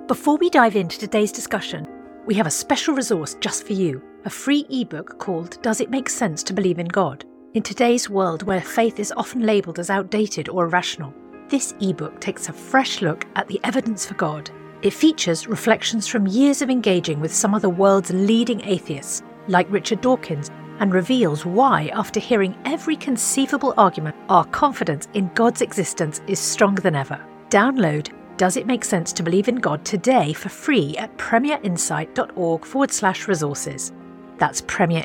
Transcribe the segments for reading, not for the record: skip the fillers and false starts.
Before we dive into today's discussion, we have a special resource just for you, a free ebook called Does It Make Sense to Believe in God? In today's world where faith is often labelled as outdated or irrational, this ebook takes a fresh look at the evidence for God. It features reflections from years of engaging with some of the world's leading atheists, like Richard Dawkins, and reveals why, after hearing every conceivable argument, our confidence in God's existence is stronger than ever. Download Does It Make Sense to Believe in God today for free at premierinsight.org/resources. That's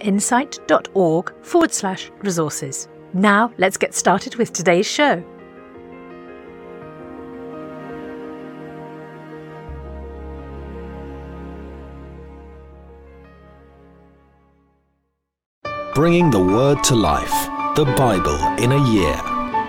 premierinsight.org/resources. Now let's get started with today's show. Bringing the Word to life, the Bible in a year.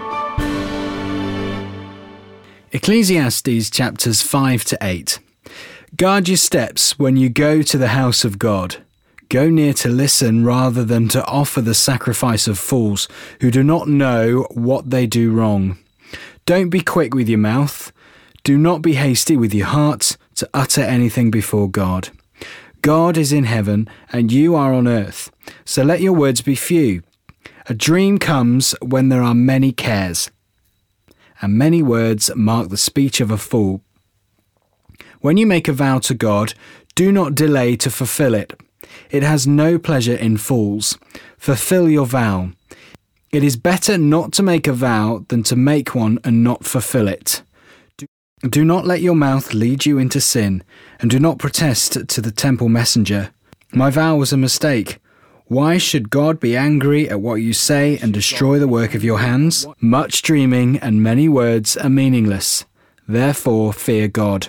Ecclesiastes chapters 5 to 8. Guard your steps when you go to the house of God. Go near to listen rather than to offer the sacrifice of fools who do not know what they do wrong. Don't be quick with your mouth. Do not be hasty with your heart to utter anything before God. God is in heaven and you are on earth, so let your words be few. A dream comes when there are many cares, and many words mark the speech of a fool. When you make a vow to God, do not delay to fulfill it. It has no pleasure in fools. Fulfill your vow. It is better not to make a vow than to make one and not fulfill it. Do not let your mouth lead you into sin, and do not protest to the temple messenger. My vow was a mistake. Why should God be angry at what you say and destroy the work of your hands? Much dreaming and many words are meaningless. Therefore fear God.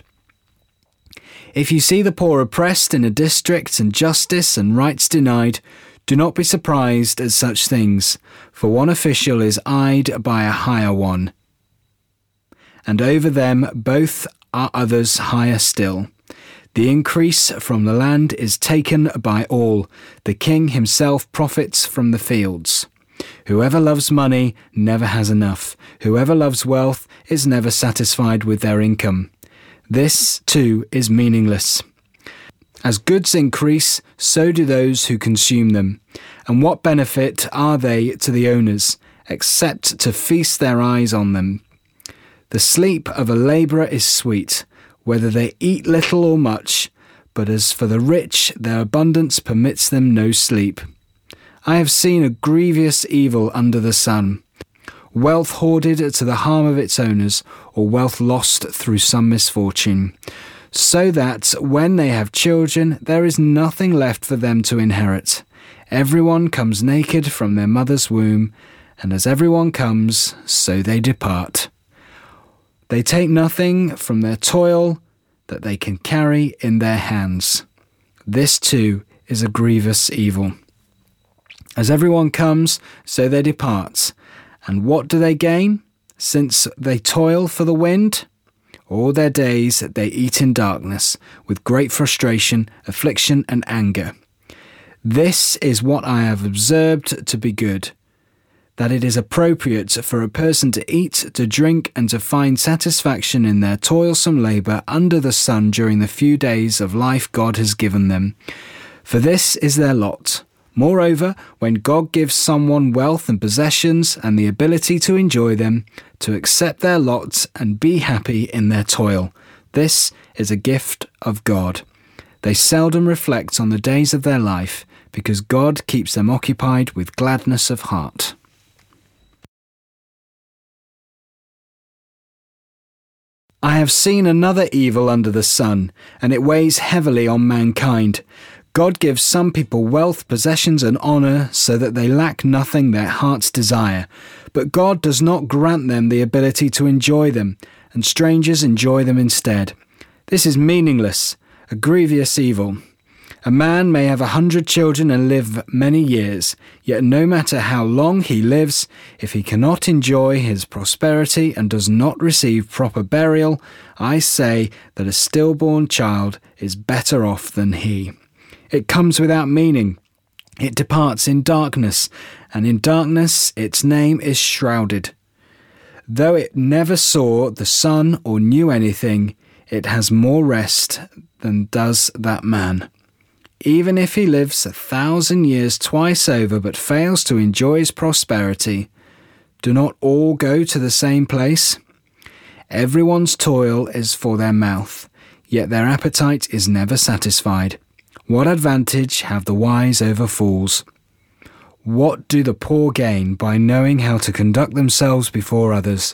If you see the poor oppressed in a district and justice and rights denied, do not be surprised at such things, for one official is eyed by a higher one, and over them both are others higher still. The increase from the land is taken by all. The king himself profits from the fields. Whoever loves money never has enough. Whoever loves wealth is never satisfied with their income. This, too, is meaningless. As goods increase, so do those who consume them. And what benefit are they to the owners, except to feast their eyes on them? The sleep of a labourer is sweet, whether they eat little or much, but as for the rich, their abundance permits them no sleep. I have seen a grievous evil under the sun, wealth hoarded to the harm of its owners, or wealth lost through some misfortune, so that when they have children, there is nothing left for them to inherit. Everyone comes naked from their mother's womb, and as everyone comes, so they depart. They take nothing from their toil that they can carry in their hands. This too is a grievous evil. As everyone comes, so they depart. And what do they gain, since they toil for the wind? All their days they eat in darkness, with great frustration, affliction, and anger. This is what I have observed to be good, that it is appropriate for a person to eat, to drink, and to find satisfaction in their toilsome labour under the sun during the few days of life God has given them. For this is their lot. Moreover, when God gives someone wealth and possessions and the ability to enjoy them, to accept their lot and be happy in their toil, this is a gift of God. They seldom reflect on the days of their life, because God keeps them occupied with gladness of heart. I have seen another evil under the sun, and it weighs heavily on mankind. God gives some people wealth, possessions, and honour so that they lack nothing their hearts desire. But God does not grant them the ability to enjoy them, and strangers enjoy them instead. This is meaningless, a grievous evil. A man may have 100 children and live many years, yet no matter how long he lives, if he cannot enjoy his prosperity and does not receive proper burial, I say that a stillborn child is better off than he. It comes without meaning. It departs in darkness, and in darkness its name is shrouded. Though it never saw the sun or knew anything, it has more rest than does that man. Even if he lives 1,000 years twice over but fails to enjoy his prosperity, do not all go to the same place? Everyone's toil is for their mouth, yet their appetite is never satisfied. What advantage have the wise over fools? What do the poor gain by knowing how to conduct themselves before others?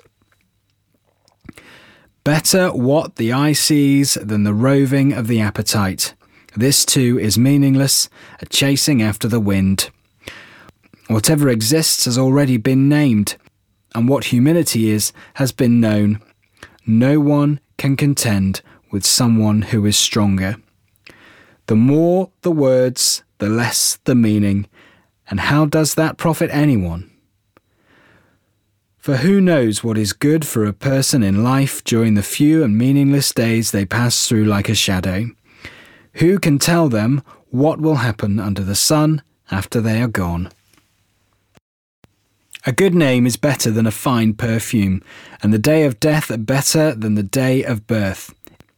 Better what the eye sees than the roving of the appetite. This too is meaningless, a chasing after the wind. Whatever exists has already been named, and what humility is has been known. No one can contend with someone who is stronger. The more the words, the less the meaning, and how does that profit anyone? For who knows what is good for a person in life during the few and meaningless days they pass through like a shadow? Who can tell them what will happen under the sun after they are gone? A good name is better than a fine perfume, and the day of death better than the day of birth.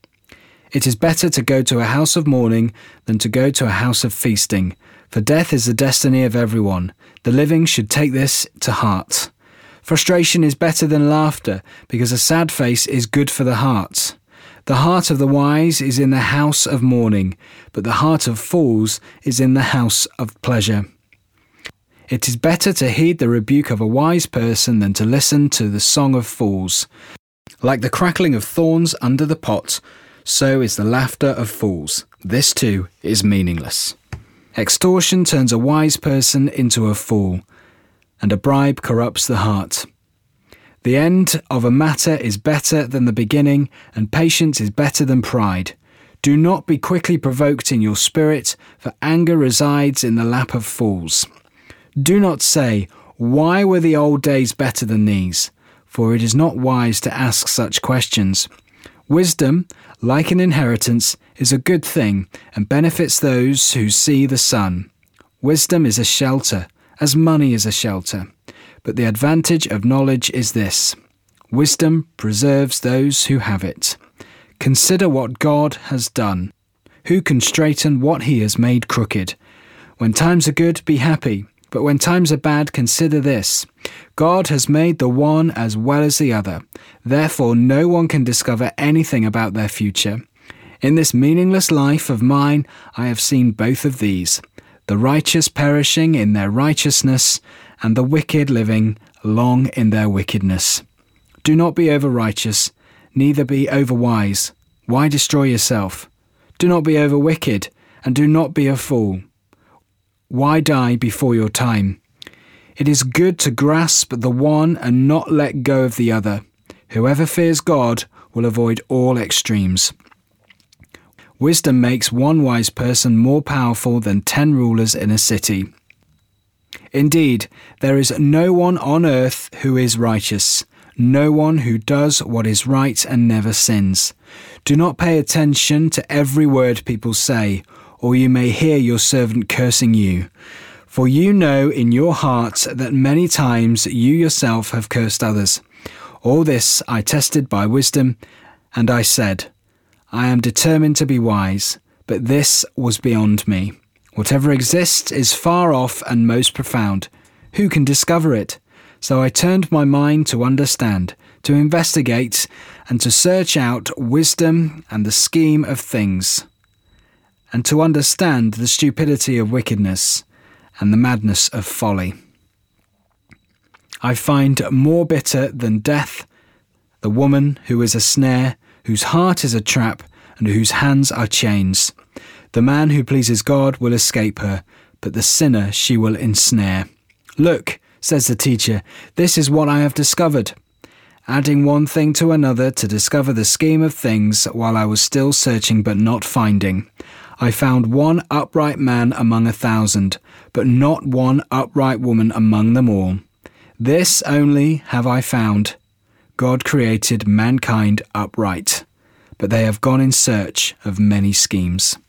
It is better to go to a house of mourning than to go to a house of feasting, for death is the destiny of everyone. The living should take this to heart. Frustration is better than laughter, because a sad face is good for the heart. The heart of the wise is in the house of mourning, but the heart of fools is in the house of pleasure. It is better to heed the rebuke of a wise person than to listen to the song of fools. Like the crackling of thorns under the pot, so is the laughter of fools. This too is meaningless. Extortion turns a wise person into a fool, and a bribe corrupts the heart. The end of a matter is better than the beginning, and patience is better than pride. Do not be quickly provoked in your spirit, for anger resides in the lap of fools. Do not say, "Why were the old days better than these?" For it is not wise to ask such questions. Wisdom, like an inheritance, is a good thing and benefits those who see the sun. Wisdom is a shelter, as money is a shelter. But the advantage of knowledge is this: wisdom preserves those who have it. Consider what God has done. Who can straighten what he has made crooked? When times are good, be happy. But when times are bad, consider this: God has made the one as well as the other. Therefore, no one can discover anything about their future. In this meaningless life of mine, I have seen both of these: the righteous perishing in their righteousness, and the wicked living long in their wickedness. Do not be over-righteous, neither be over-wise. Why destroy yourself? Do not be over-wicked, and do not be a fool. Why die before your time? It is good to grasp the one and not let go of the other. Whoever fears God will avoid all extremes. Wisdom makes one wise person more powerful than 10 rulers in a city. Indeed, there is no one on earth who is righteous, no one who does what is right and never sins. Do not pay attention to every word people say, or you may hear your servant cursing you. For you know in your heart that many times you yourself have cursed others. All this I tested by wisdom, and I said, I am determined to be wise, but this was beyond me. Whatever exists is far off and most profound. Who can discover it? So I turned my mind to understand, to investigate, and to search out wisdom and the scheme of things, and to understand the stupidity of wickedness and the madness of folly. I find more bitter than death the woman who is a snare, whose heart is a trap, and whose hands are chains. The man who pleases God will escape her, but the sinner she will ensnare. Look, says the teacher, this is what I have discovered. Adding one thing to another to discover the scheme of things while I was still searching but not finding. I found one upright man among 1,000, but not one upright woman among them all. This only have I found: God created mankind upright, but they have gone in search of many schemes.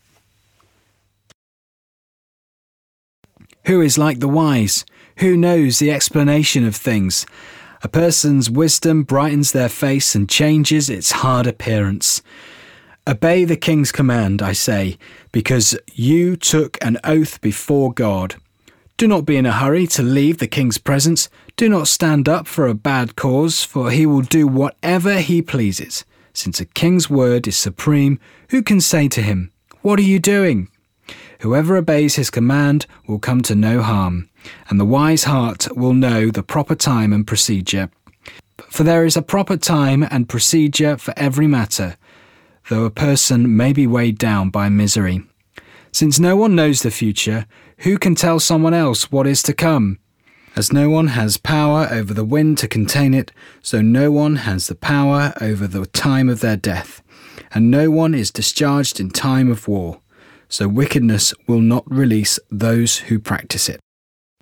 Who is like the wise? Who knows the explanation of things? A person's wisdom brightens their face and changes its hard appearance. Obey the king's command, I say, because you took an oath before God. Do not be in a hurry to leave the king's presence. Do not stand up for a bad cause, for he will do whatever he pleases. Since a king's word is supreme, who can say to him, "What are you doing?" Whoever obeys his command will come to no harm, and the wise heart will know the proper time and procedure. For there is a proper time and procedure for every matter, though a person may be weighed down by misery. Since no one knows the future, who can tell someone else what is to come? As no one has power over the wind to contain it, so no one has the power over the time of their death, and no one is discharged in time of war. So wickedness will not release those who practice it.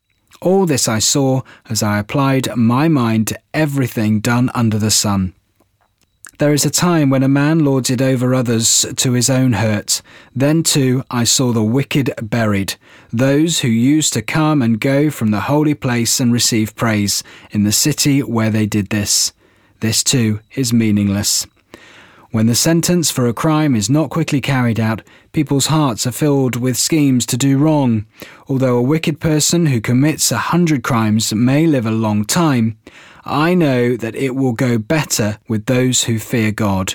All this I saw as I applied my mind to everything done under the sun. There is a time when a man lords it over others to his own hurt. Then too I saw the wicked buried, those who used to come and go from the holy place and receive praise in the city where they did this. This too is meaningless. When the sentence for a crime is not quickly carried out, people's hearts are filled with schemes to do wrong. Although a wicked person who commits 100 crimes may live a long time, I know that it will go better with those who fear God,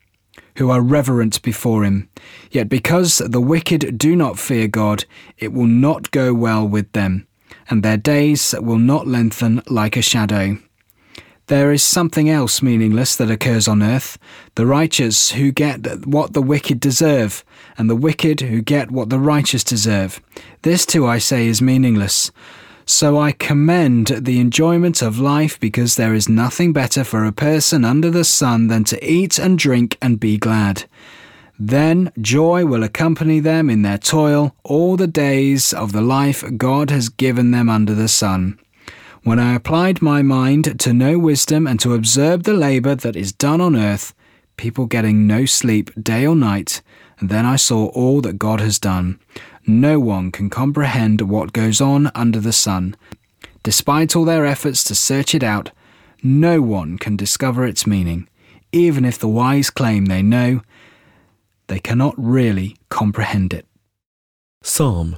who are reverent before him. Yet because the wicked do not fear God, it will not go well with them, and their days will not lengthen like a shadow. There is something else meaningless that occurs on earth, the righteous who get what the wicked deserve, and the wicked who get what the righteous deserve. This too I say is meaningless. So I commend the enjoyment of life, because there is nothing better for a person under the sun than to eat and drink and be glad. Then joy will accompany them in their toil all the days of the life God has given them under the sun. When I applied my mind to know wisdom and to observe the labour that is done on earth, people getting no sleep day or night, and then I saw all that God has done. No one can comprehend what goes on under the sun. Despite all their efforts to search it out, no one can discover its meaning. Even if the wise claim they know, they cannot really comprehend it. Psalm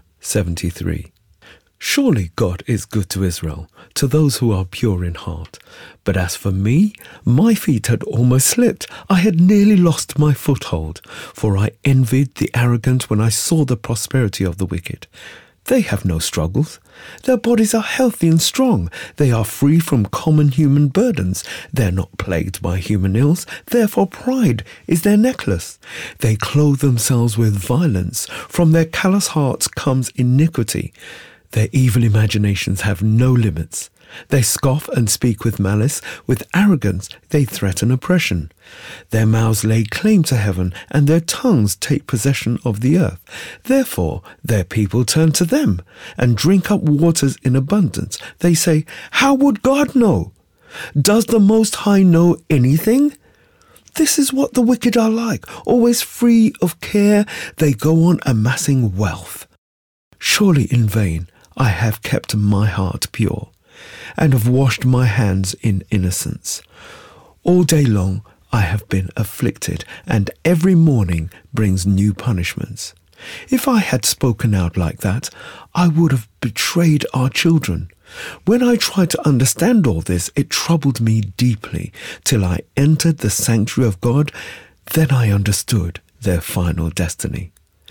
73. Surely God is good to Israel, to those who are pure in heart. But as for me, my feet had almost slipped. I had nearly lost my foothold, for I envied the arrogant when I saw the prosperity of the wicked. They have no struggles. Their bodies are healthy and strong. They are free from common human burdens. They are not plagued by human ills. Therefore pride is their necklace. They clothe themselves with violence. From their callous hearts comes iniquity. Their evil imaginations have no limits. They scoff and speak with malice. With arrogance they threaten oppression. Their mouths lay claim to heaven, and their tongues take possession of the earth. Therefore their people turn to them, and drink up waters in abundance. They say, "How would God know? Does the Most High know anything?" This is what the wicked are like, always free of care. They go on amassing wealth. Surely in vain I have kept my heart pure, and have washed my hands in innocence. All day long I have been afflicted, and every morning brings new punishments. If I had spoken out like that, I would have betrayed our children. When I tried to understand all this, it troubled me deeply, till I entered the sanctuary of God. Then I understood their final destiny.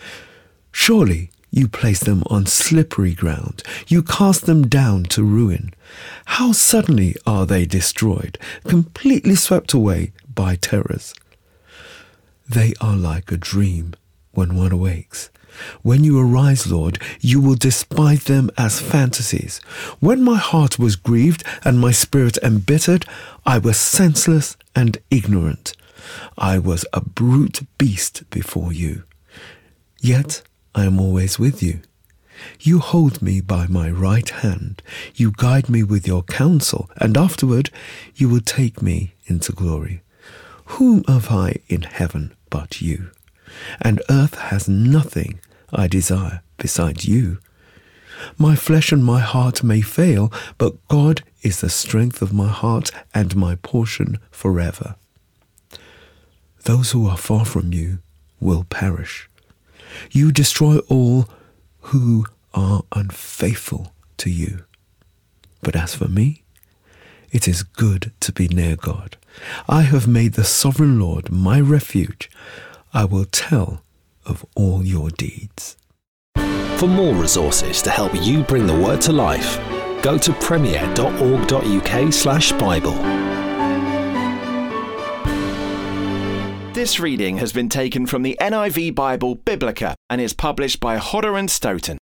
Surely you place them on slippery ground. You cast them down to ruin. How suddenly are they destroyed, completely swept away by terrors. They are like a dream when one awakes. When you arise, Lord, you will despise them as fantasies. When my heart was grieved and my spirit embittered, I was senseless and ignorant. I was a brute beast before you. Yet I am always with you. You hold me by my right hand. You guide me with your counsel, and afterward you will take me into glory. Whom have I in heaven but you? And earth has nothing I desire besides you. My flesh and my heart may fail, but God is the strength of my heart and my portion forever. Those who are far from you will perish. You destroy all who are unfaithful to you. But as for me, it is good to be near God. I have made the Sovereign Lord my refuge. I will tell of all your deeds. For more resources to help you bring the word to life, go to premier.org.uk/Bible. This reading has been taken from the NIV Bible Biblica and is published by Hodder and Stoughton.